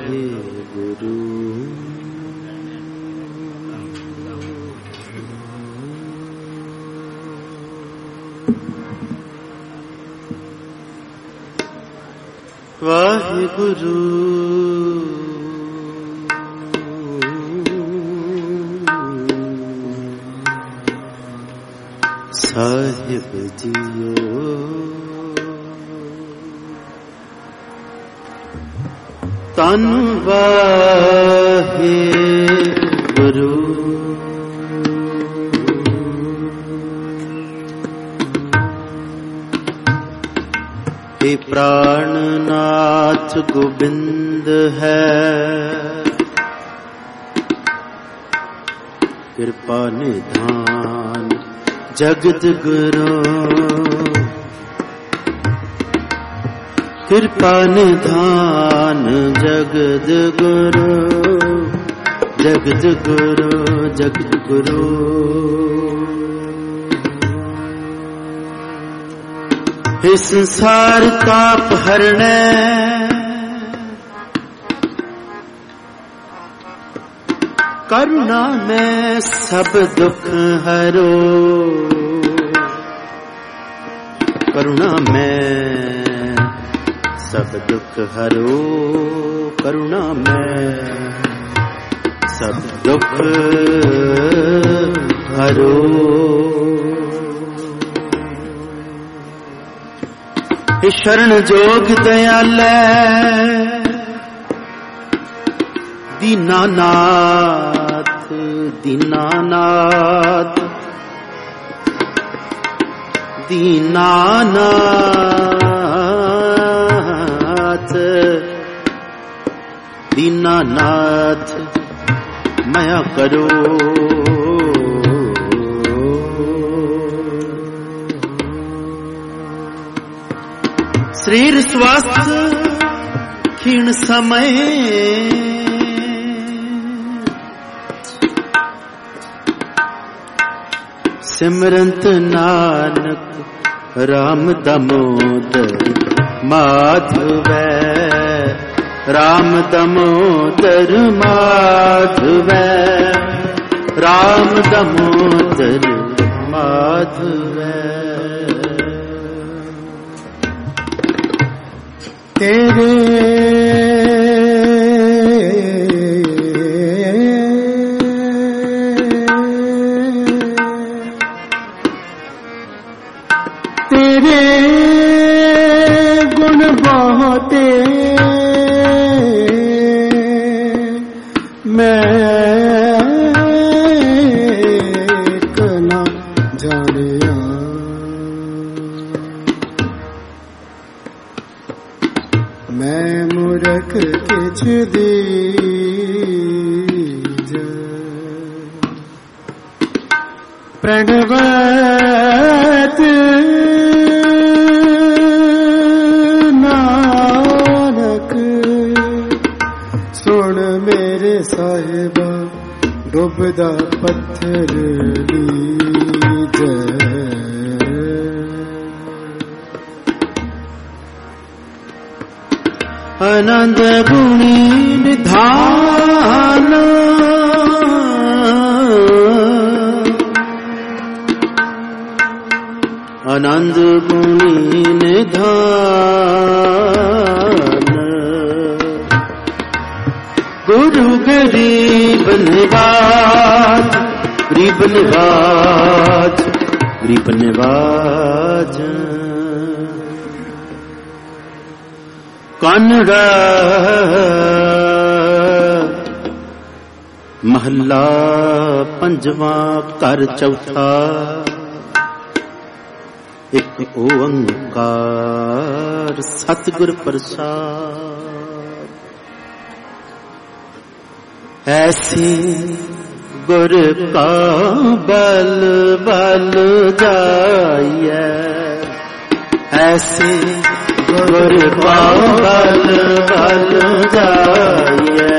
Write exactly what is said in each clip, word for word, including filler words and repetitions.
वाहिगुरु वाहिगुरु साहिब जियो तन वाहिगुरु हे प्राणनाथ गोविंद है कृपा निधान जगत गुरु कृपा निधान जगत गुरु जगत गुरु जगत गुरु हे संसार ताप हरणे करुणा में सब दुख हरो करुणा में सब दुख हरो करुणा में सब दुख हरो हे शरण जोग दयालै दीनानाथ दीनानाथ दीनानाथ दीनानाथ माया करो शरीर स्वास्थ्य क्षीण समय सिमरंत नानक राम दामोदर माधव राम दामोदर माधव राम दामोदर माधव तेरे तेरे गुण बहुते मैं कना जानिया मैं मूर्ख किछ दीज प्रणवत नानक सुन मेरे साहिबा डुबदा पत्थर लीज आनंद गुणी निधान आनंद गुणी निधान गुरु गरीब निवाज गरीब निवाज गरीब निवाज कानड़ा महला पंजवा कर चौथा एक ओंकार सतगुर प्रसाद ऐसी गुर का बल बल जाइए ऐसी गुर का बल बल जाइए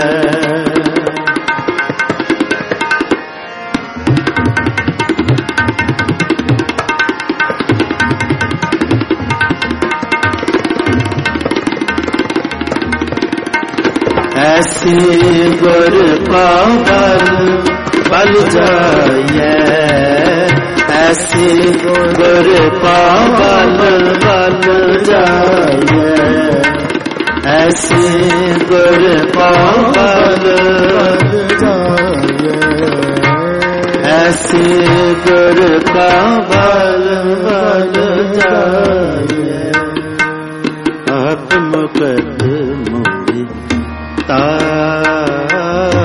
ऐसे गुर का बल बल जाइए, ऐसे गुर का बल बल जाइए, ऐसे गुर का बल बल जाइए, ऐसे गुर का बल बल जाइए। आप मुकद मोहि तारे,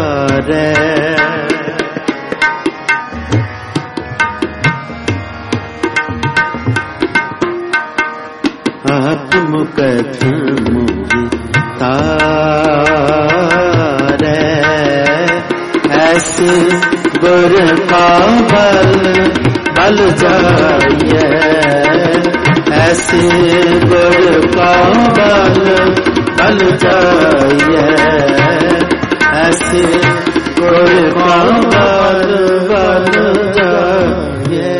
आप मुकद मोहि तारे, ऐसे गुर का बल बल जाइए, ऐसे गुर का बल बल जाइए, ऐसे गुर का बल बल जाइए।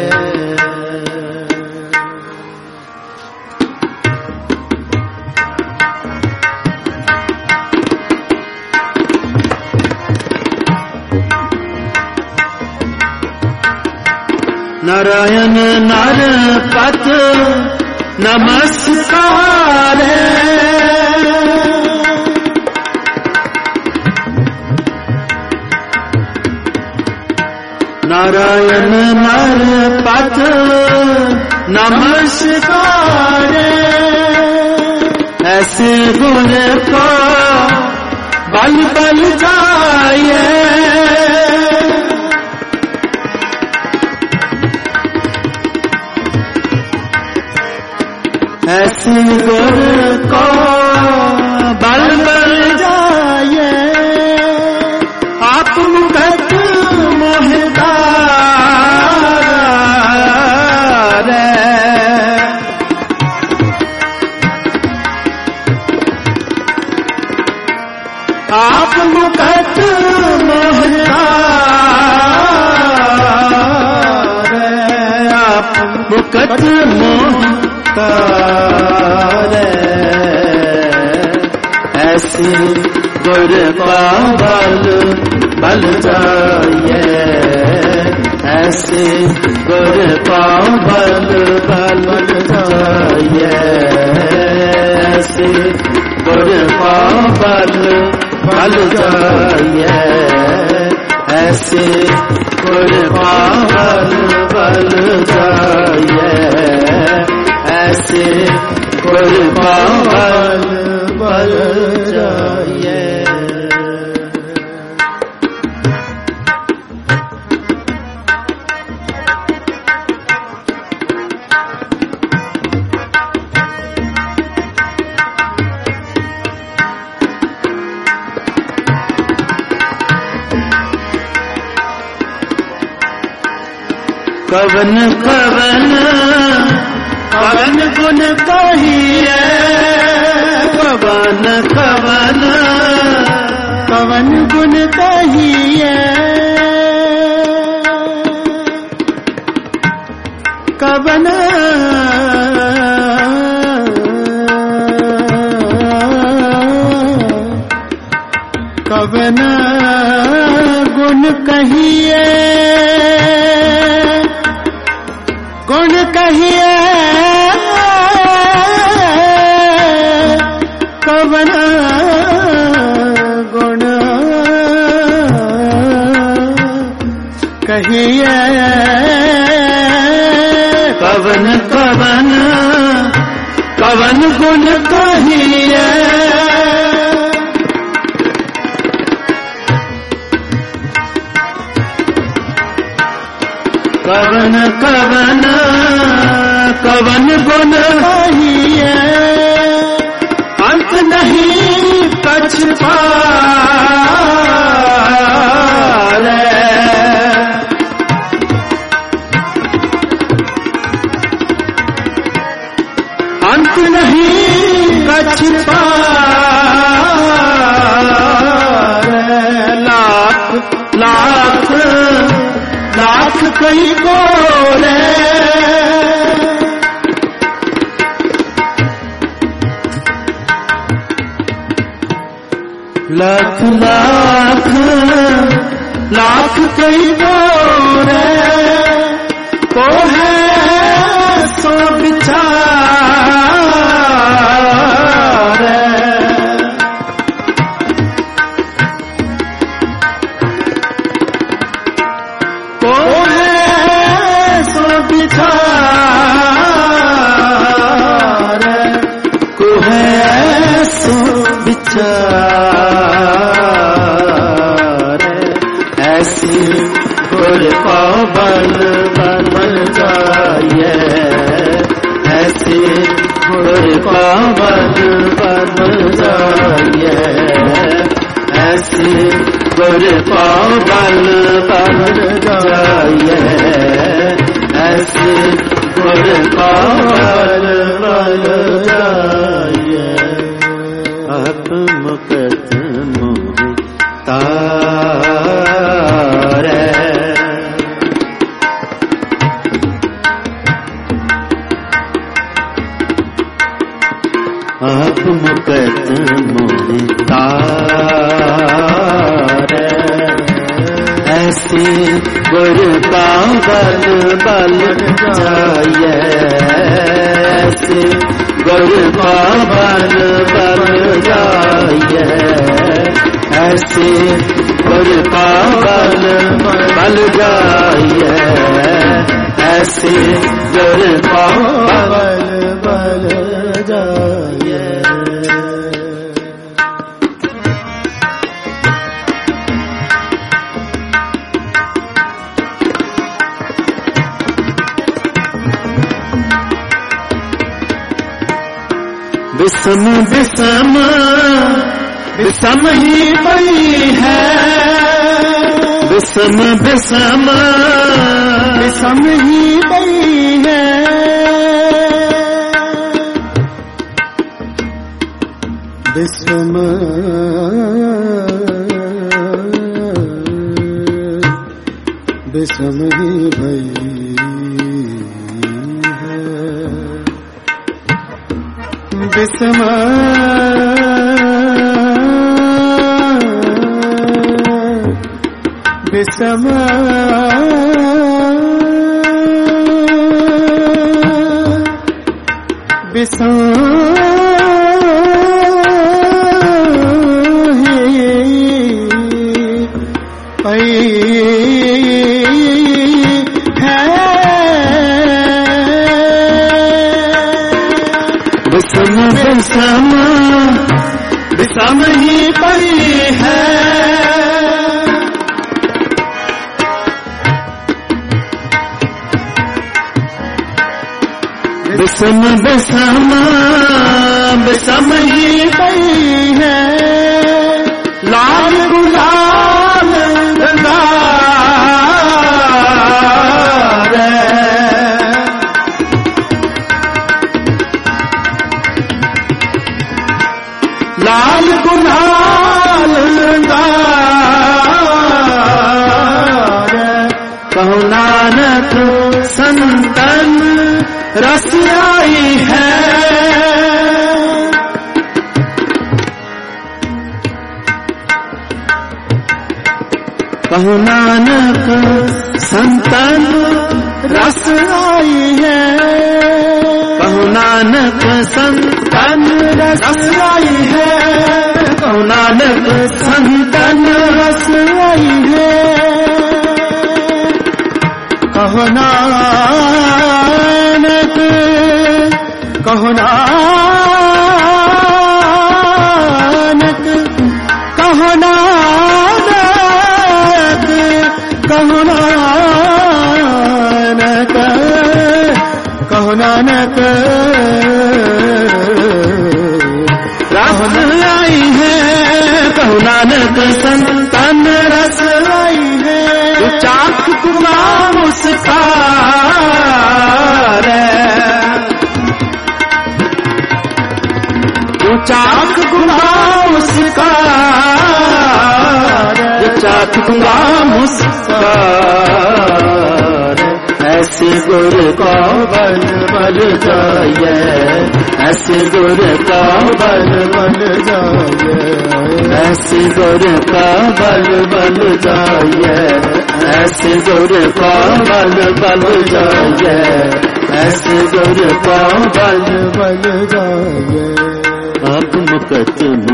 नारायण नर पत नमस्कार, नारायण नर पत नमस्कार, ऐसे गुण का बल बल जाइए, ऐसे गुर को बल बल जाइए। आप मुकद मोहि तारे, आप मुकद मोहि तारे, आप मुकद मोहि तारे, ऐसे गुर का बल बल जाइए, ऐसे गुर का बल बल जाइए, ऐसे गुर का बल बल जाइए, ऐसे गुर का बल बल जाइए, ऐसे गुर का बल बल जाइए। कवन कवन कवन गुण कहिए, कवन कवन कवन गुण कहिए, कवन कवन गुण कहिए, गुण कहिए, कवन गुण कहिए, कवन कवन कवन गुण कहिए, कवन कवन कवन गुण कहिए, अंत नहीं कछ पारे, अंत नहीं कछ पारे, लाख लाख लाख कई गोरे, लाख लाख लाख कई गोरे को है सो विचार को है सो विचार को है सो विचार ऐसी गुर को बल बल जाइए ऐसी गुर को बल बल जाइए ऐसी गुर को बल बल जाइए ऐसी गुर को बल बल जाइए आप मुकत तारे आप मुकत तारे ऐसी गुर का बल बल जाइए ऐसी गुर का बल बल जाइए ऐसी गुर का बल बल जाइए ऐसी गुर का बल बल जाइए विषम विषम विषम ही पई है विषम विषम विषम ही पई है विषम विषम ही भई विषम विषम विषम पई है विषम विषम विषम ही पई है विषम विषम विषम ही पई है लाल गुलाल रंगार लाल गुलाल रंगार कहो नानक संतन रस आई है कहो नानक संतन रस आई है कहो नानक संतन रस आई है कहो नानक संतन रस आई है कहो नानक कहो नानक कहो नानक कहो नानक कहो नानक रस आई है कहो नानक संतन रस आई है चाक कुआ मुस्कार चाक गुआ मुस्कार चाक गुआ मुस्कार ऐसी गुर को बल बल जाइए ऐसे गुर का बल बल जाए, ऐसे गुर का बल बल जाए, ऐसे गुर का बल बल जाए, ऐसे गुर का बल बल जाए। आप मुकत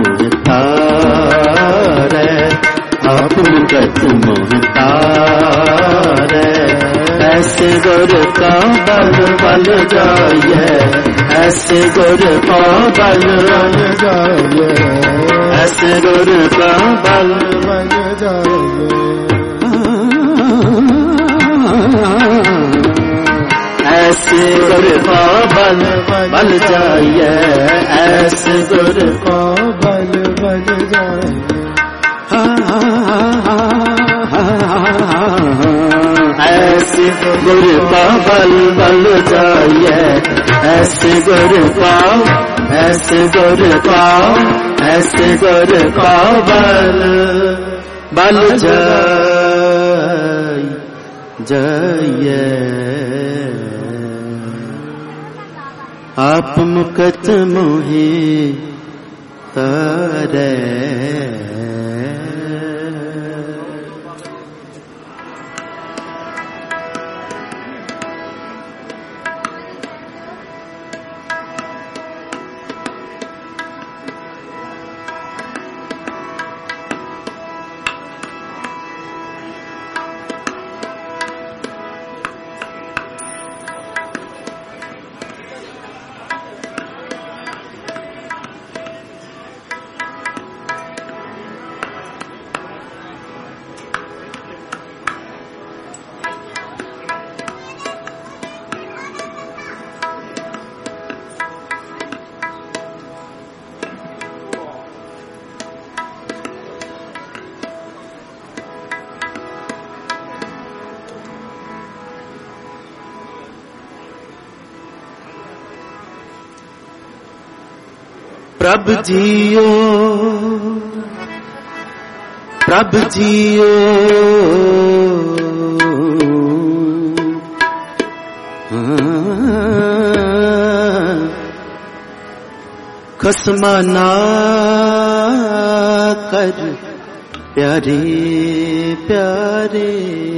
मुहतारे, आप मुकत मुहतारे, ऐसे गुर का बल बल जाए, ऐसे गुर का बल बल जाए, ऐसे गुर का बल बल जाए। ऐसे गुर का बल बल जाए, ऐसे गुर का बल बल जाए। ऐसे गुर का बल बल जाए, ऐसे गुर का, ऐसे गुर का, ऐसे गुर का बल बल जाए जाए। आप मुकत मोहे तारे। प्रभ जियो, प्रभ जियो, खस्मा ना कर प्यारे प्यारे।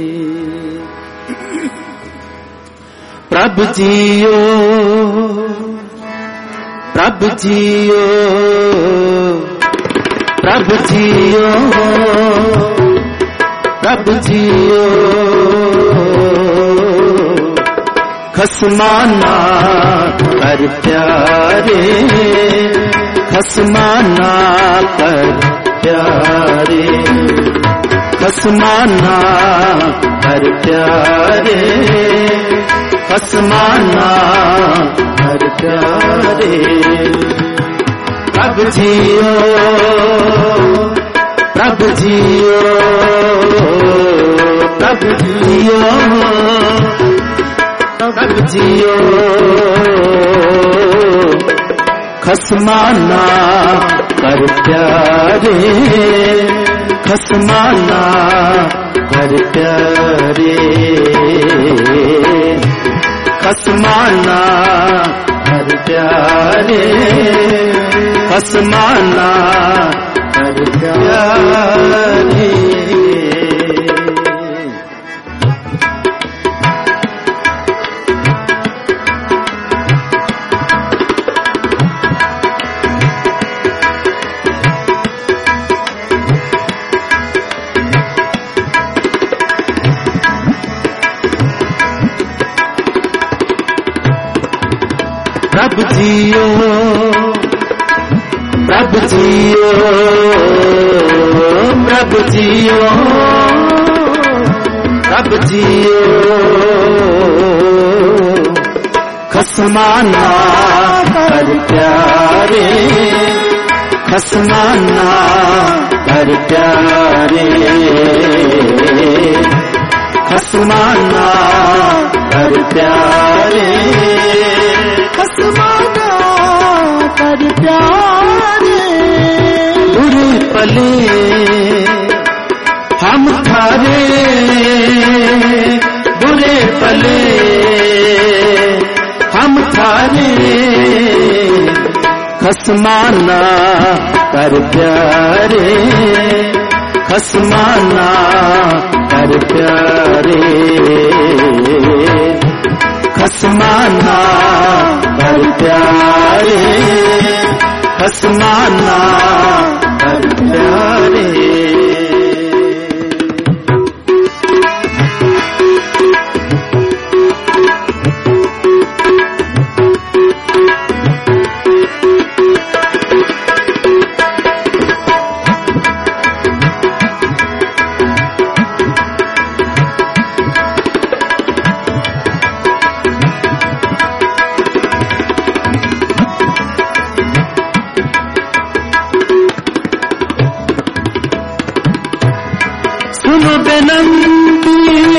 प्रभ जियो, प्रभ जियो, प्रभ जियो, प्रभ जियो, खसमाना कर प्यारे, खसमाना कर प्यारे, खसमाना कर प्यारे, खसमाना कर प्यारे। प्रभ जियो, प्रभ जियो, प्रभ जियो, प्रभ जियो, खसमाना कर प्यारे, खसमाना कर प्यारे, खसमाना कर प्यारे, खसमाना कर प्यारे। प्रभ जियो, प्रभ जियो, प्रभ जियो, प्रभ जियो, खसमाना कर प्यारे, खसमाना कर प्यारे, खसमाना कर प्यारे, खसमाना कर प्यारे। बुरे पले हम थारे, बुरे पले हम थारे, खसमाना कर प्यारे, खसमाना कर प्यारे, खसमाना कर प्यारे, खसमाना कर प्यारे। सुनो बेनंती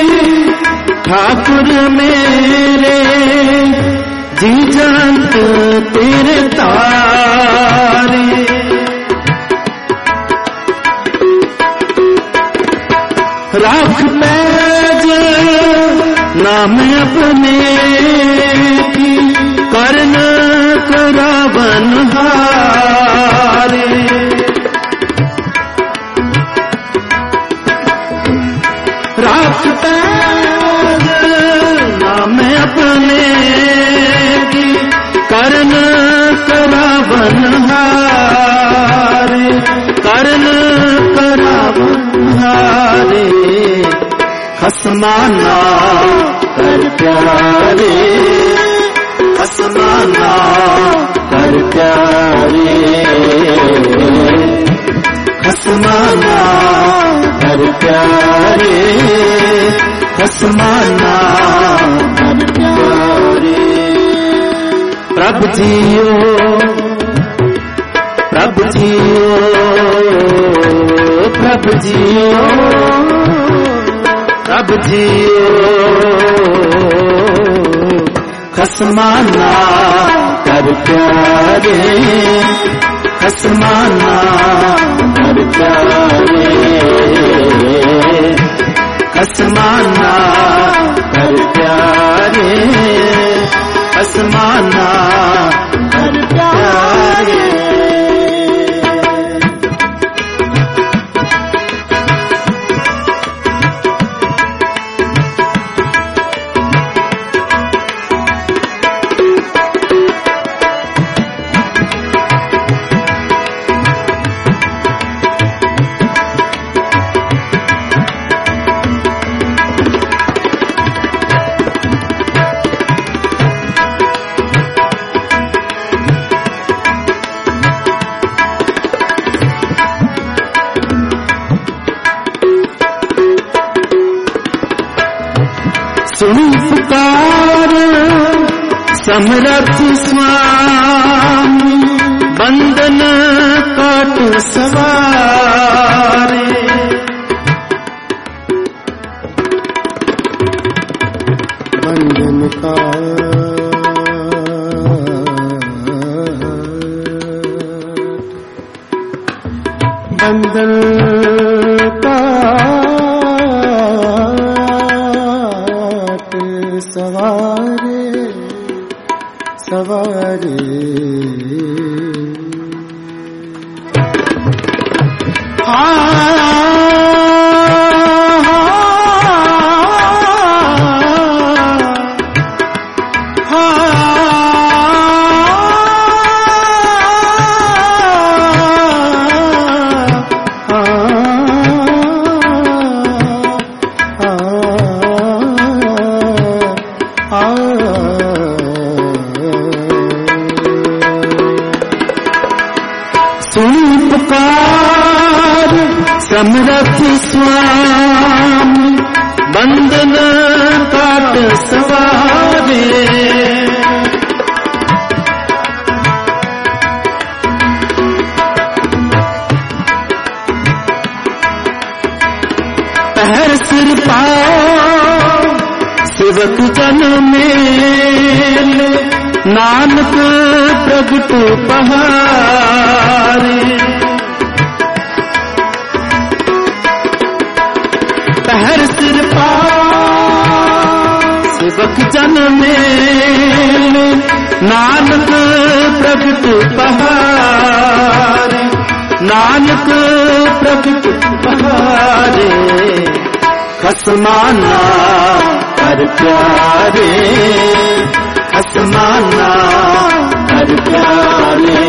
ठाकुर मेरे, जी जंत तेरे तारे, राख पैज नाम अपने की, कर्ण करावन हारे, राख पैज नाम अपने की, कर्ण करावन हारे, कर्ण करावन हारे, खसमाना कर प्यारे, खसमाना कर प्यारे, खसमाना कर प्यारे, खसमाना कर प्यारे। प्रभु जियो, प्रभु जियो, प्रभु जियो, प्रभु जियो, खसमाना कर प्यारे, खसमाना कर प्यारे, खसमाना कर प्यारे, खसमाना कर प्यारे। सुन पुकार समरथ स्वामी, बंदन काट सवारे, बंदन काट बंदन सवारे, सवारे, पुकार समरथ स्वामी, बंदन काट सवारे, पहर सिर पाओ सेवक जन मेले, नानक प्रगट पहारे, पहर सिर पाओ सेवक जन मेले, नानक प्रगट पहारे, नानक प्रगट पहारे, खसमाना कर प्यारे, खसमाना कर प्यारे,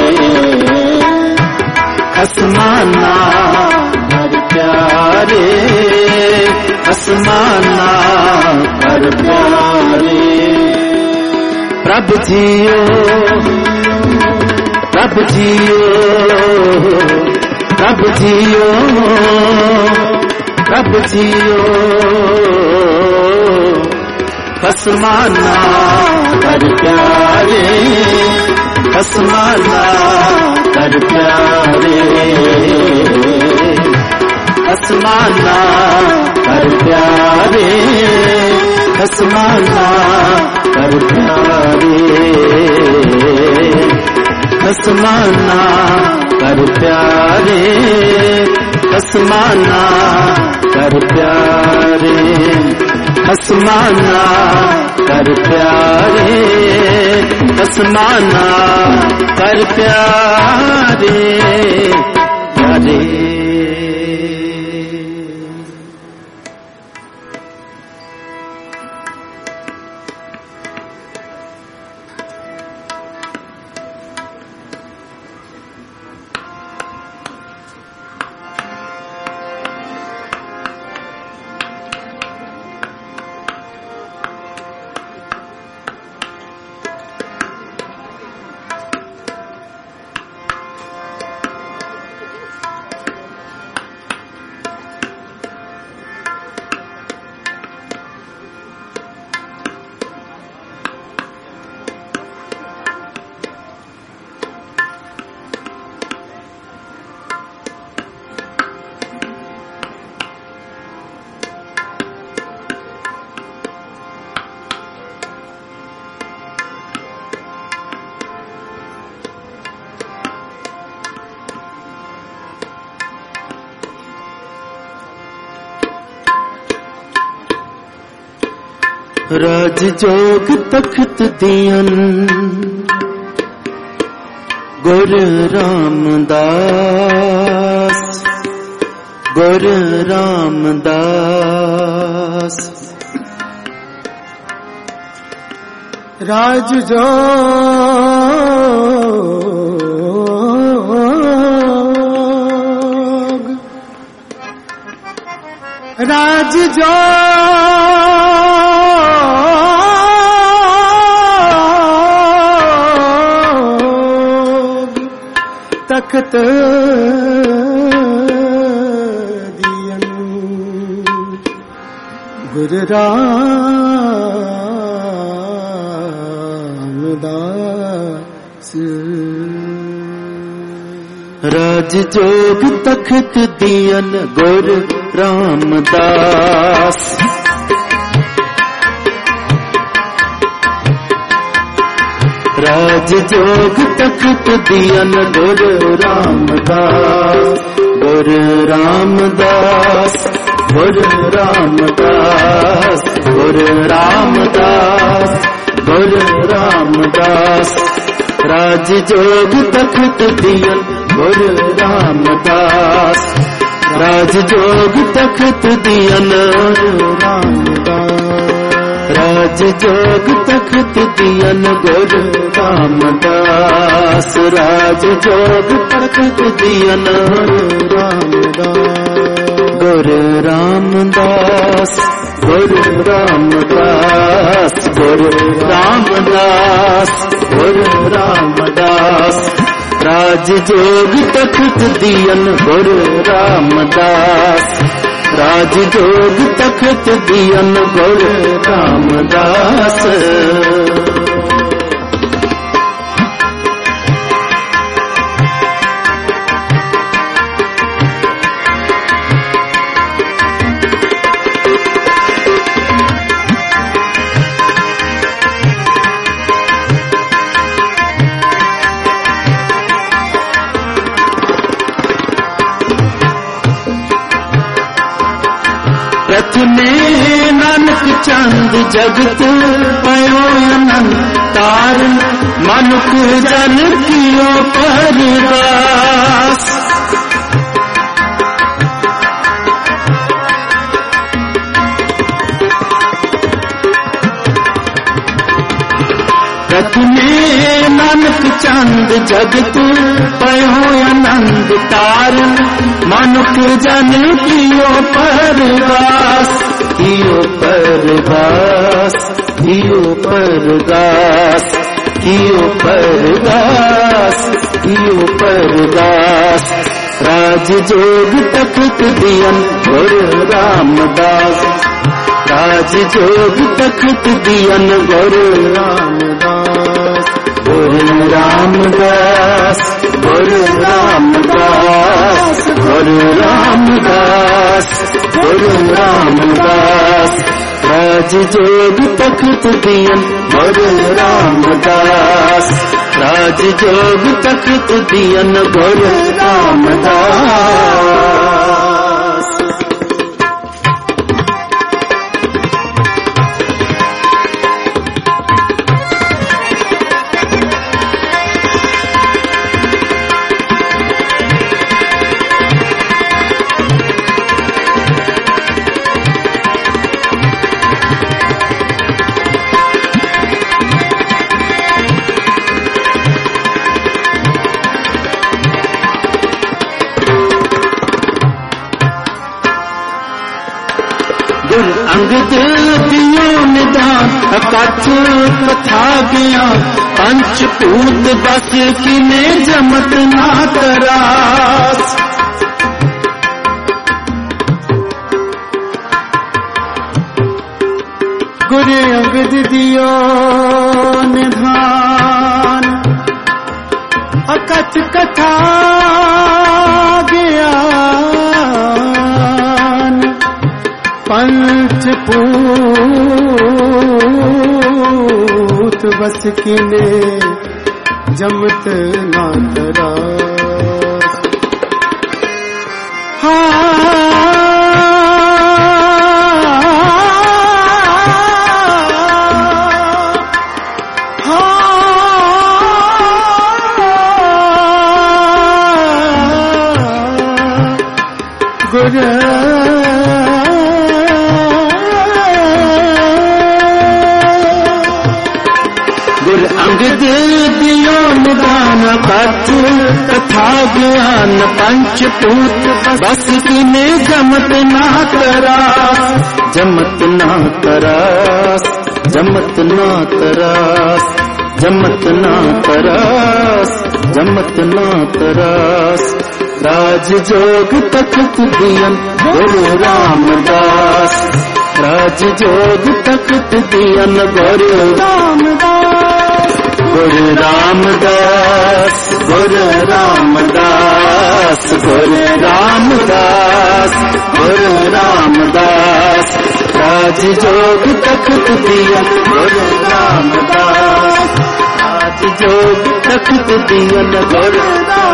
खसमाना कर प्यारे, खसमाना कर प्यारे। प्रभु जियो, प्रभु जियो, प्रभु जियो, प्रभु जियो, खसमाना कर प्यारे, खसमाना कर प्यारे, खसमाना कर प्यारे, खसमाना कर प्यारे, खसमाना कर प्यारे, खसमाना कर प्यारे, खसमाना कर प्यारे, खसमाना कर प्यारे, प्यारे। राज जोग तख्त दियन गुर रामदास, गुर रामदास। राज जोग, राज जोग, तख्त दियन गुर रामदास। राज जोग तख्त दियन गुर रामदास, राज जोग तख्त दियन गुर रामदास, गुर रामदास, गुर रामदास, गुर रामदास, गुर रामदास। राज जोग तख्त दियन गुर रामदास, राज जोग तख्त दियन रामदास, राज जोग तख्त दियन गुर रामदास, राज जोग तख्त दियन रामदास, गुर रामदास, गुर रामदास, गुर रामदास, गुर रामदास। राज जोग तख्त दियन गुर रामदास, राज जोग तख्त दियन गुर रामदास। प्रथमे नानक चंद जगत पयो अनंत तारण मनुख जन कियो परगास। प्रथमे नानक चंद जगत पयो अनंत तारण मनुख जन कियो परगास। कियो परगास कियो परगास कियो परगास कियो परगास। राज जोग तखत दियन गुरु रामदास। राज जोग तखत दियन गुरु रामदास। गुरु रामदास गुरु रामदास गुरु रामदास गुरु रामदास। राज जोग तखत दियन गुरु रामदास। राज जोग तखत दियन गुरु रामदास। अंगद दियो निदान अकथ कथा ज्ञान पंचभूत बस किने जमत ना तरास। गुरु अंगद दियो निधान अकथ कथा ज्ञान पंचभूत बस किने जमत ना तरास। गुरु अंगद दियो निदान कथ कथा ज्ञान पंचभूत बस किने जमत ना तरास। जमत ना तरास जमत ना तरास जमत ना तरास जमत ना तरास। राज जोग तखत दियन गुरु रामदास। राज जोग तखत दियन गुरु रामदास। गुरु रामदास गुरु रामदास गुरु रामदास गुरु रामदास। राज जोग तखत दियन गुरु रामदास। राज जोग तखत दियन गुरु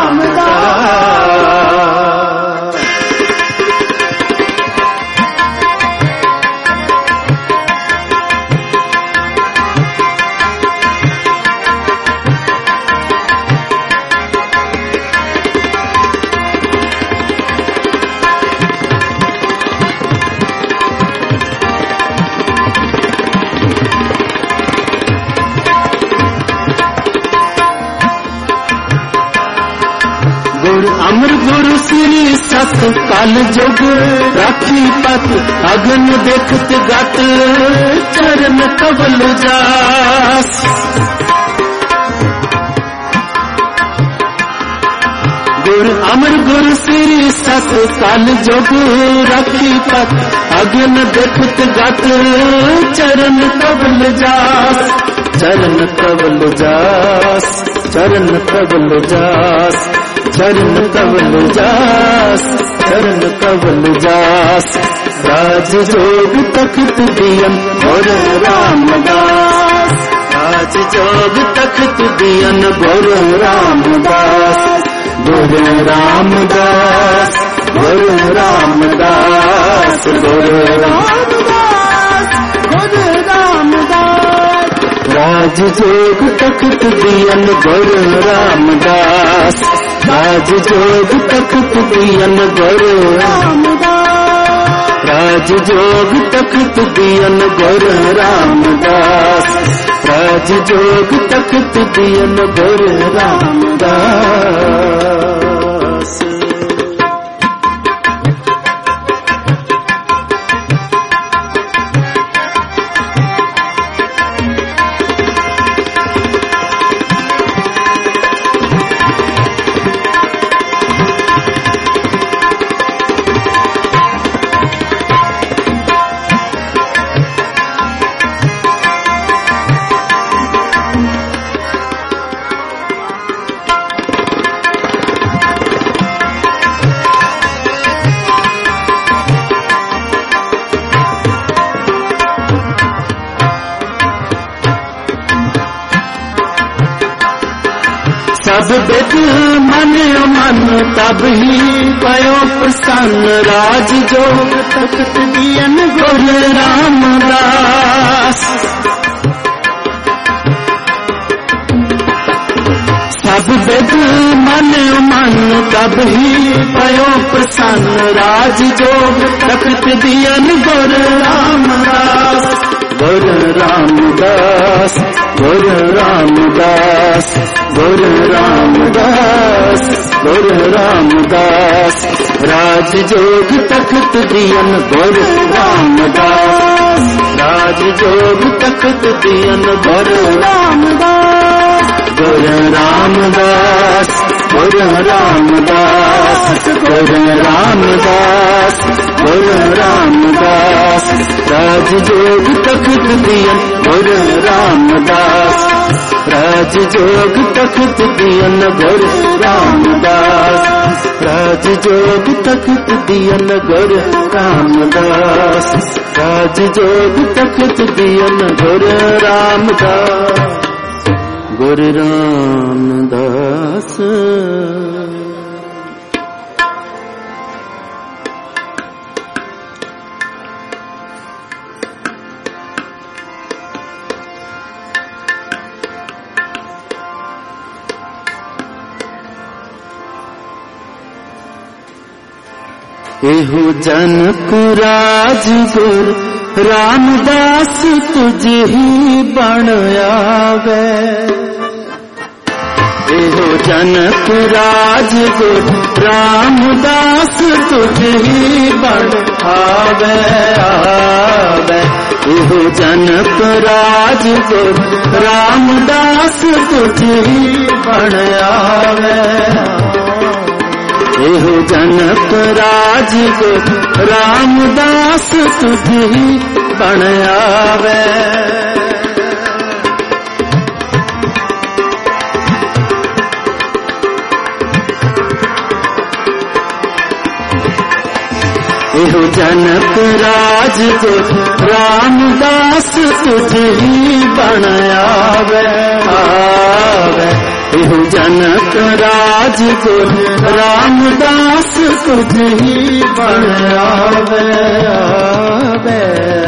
रामदास। अमर गुरु श्री सत कल जुग राखी पत अगन देखत गत चरण कबल जास। गुरु अमर गुरु श्री सत कल जुग राखी पत अगन देखत गत चरण कबल जास। चरण कबल जास चरण कबल जास चरण कबल जास चरण कबल जास। राज जोग तखत दियन गुरु रामदास। राज जोग तखत दियन गुरु रामदास। गुरु रामदास गुरु रामदास गुरु रामदास गुर रामदास। राज जोग तख्त दियन गुर रामदास, राज जोग तख्त दियन गुर रामदास, राज जोग तख्त दियन गुर रामदास, राज जोग तख्त दियन गुर रामदास। सब बिद मन मन तब ही पयो प्रसन्न, राज जोग तख्त दियन गुर रामदास। सब बिद मन मन तब ही पयो प्रसन्न, राज जोग तख्त दियन गुर रामदास, गुर रामदास, गुर रामदास, गुर रामदास, गुर रामदास। राज जोग तख्त दियन गुर रामदास, राज जोग तख्त दियन गुर रामदास, गुर रामदास, गुर रामदास, गुर रामदास, गुर रामदास। राज जोग तख्त दियन गुर रामदास, राज जोग तख्त दियन गुर रामदास, राज जोग तख्त दियन गुर रामदास, राज जोग तख्त दियन गुर रामदास, गुर रामदास। एहो जनक राज गुर रामदास तुझे ही बण आवे, एहो जनक राज गुर रामदास तुझे ही बण आवे आवे, एहो जनक राज गुर रामदास तुझे ही बण आवे, एहो जनक राज गुर रामदास तुझे ही बण आवे। एहो जनक राज गुर रामदास तुझे ही बण आवे आवे, एहो जनक राज गुर रामदास तुझे ही बण आवे आवे।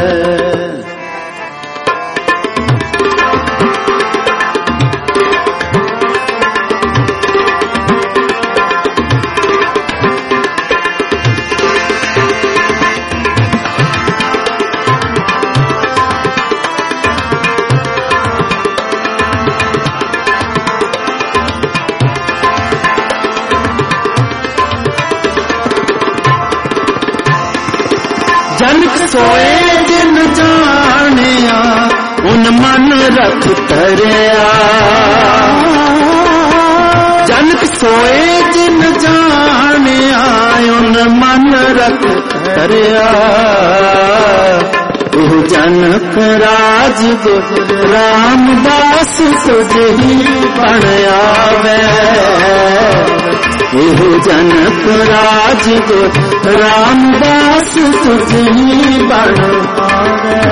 जनक सोए जिन जानिया उन मन रख तरया, जनक सोए जिन जानिया उन मन रख तरया, एहो जनक राज गुर रामदास तुझे ही बण आवे, एहो जनक राज गुर रामदास तुझे ही बण आवे,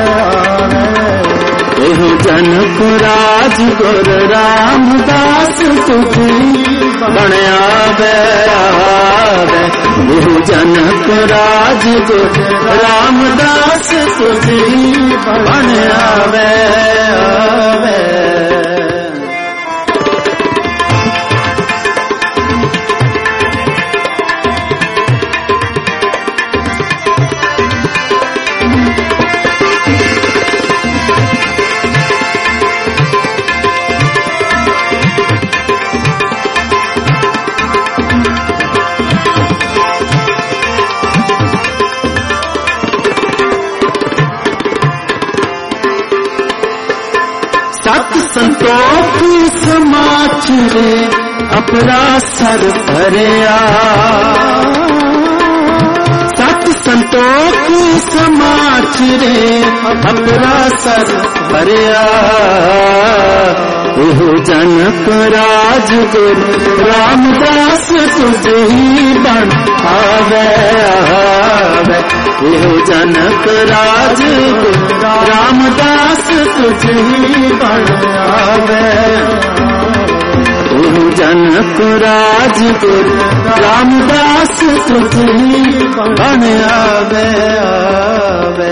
एहो जनक राज गुर रामदास तुझे ही बन आवे आवे। एहो जनक राज गुर रामदास तुझी बन आवे आवे। सत संतोख समाचरे अपरा सर भरिया। सत संतोख समाचरे अपरा सर भरिया। एहो जनक राज गुरु रामदास तुझी बन आवे आवे। एहो जनक राज गुरु रामदास तुझी बन आवे। एहो जनक राज गुरु रामदास तुझी बन आवे आवे।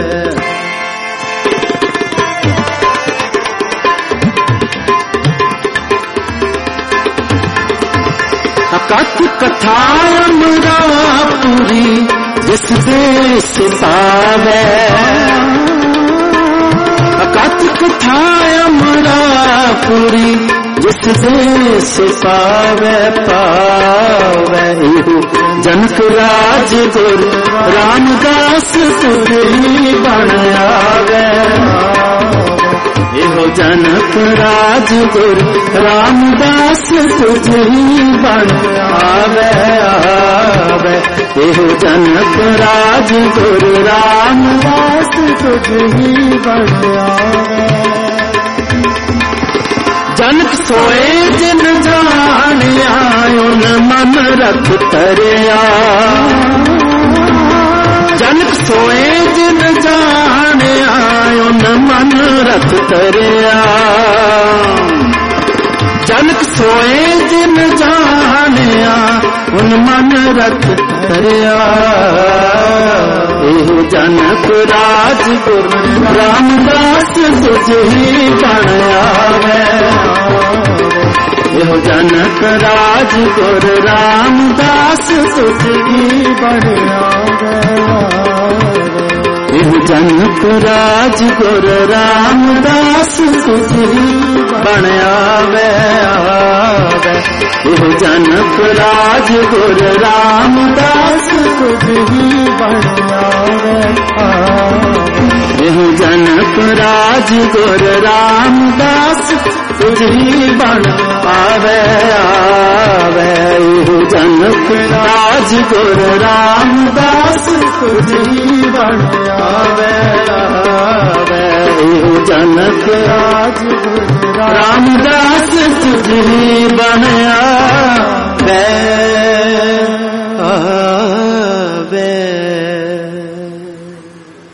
कथ कथा अमरापुरी जिस देश पावे। कथ कथा अमरापुरी जिस देश पावे पावे। जनक राज गुरु रामदास तुझी बन आवे। एहो जनक राज गुरु रामदास तुझी बन आवे आवे। एहो जनक राज गुरु रामदास तुझी बन आवे। जनक सोए जिन जानिया उन मन रख तरिया। जनक सोए जिन जानिया उन मन रख तरिया। जनक सोए जिन जानिया उन मन रख तरिया। एहो जनक राज गुरु रामदास तुझी बन आवे। एहो जनक राज गुरु रामदास तुझी बन आवे। एहो जनक राज गुरु रामदास तुझी बन आवे आवे। एहो जनक राज गुरु रामदास तुझी बन आवे आवे। एहो जनक राज गुरु रामदास तुझी बन आवे आवे। एहो जनक राज गुरु रामदास तुझी बन आवे आवे। एहो जनक राज गुरु रामदास तुझी बन आवे।